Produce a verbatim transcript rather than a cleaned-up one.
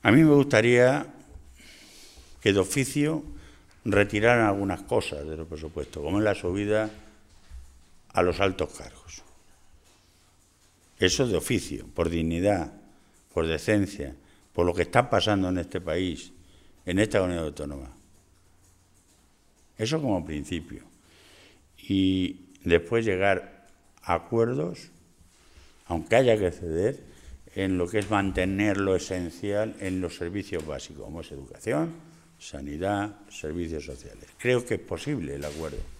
A mí me gustaría que de oficio retiraran algunas cosas de los presupuestos, como es la subida a los altos cargos. Eso de oficio, por dignidad, por decencia, por lo que está pasando en este país, en esta comunidad autónoma. Eso como principio. Y después llegar a acuerdos, aunque haya que ceder, en lo que es mantener lo esencial en los servicios básicos, como es educación, sanidad, servicios sociales. Creo que es posible el acuerdo.